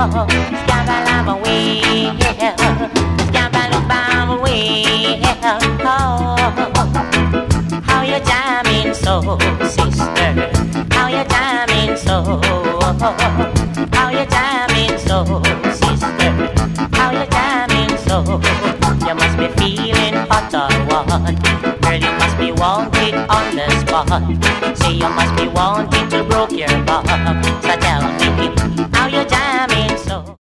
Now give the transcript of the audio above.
Scabba away, Scabba away. How you jamming so, sister? How you jamming so? How you jamming so, sister? How you jamming so? You must be feeling hot or what? Girl, you must be wanted on the spot. Say you must be wanted to broke your back. So tell me, how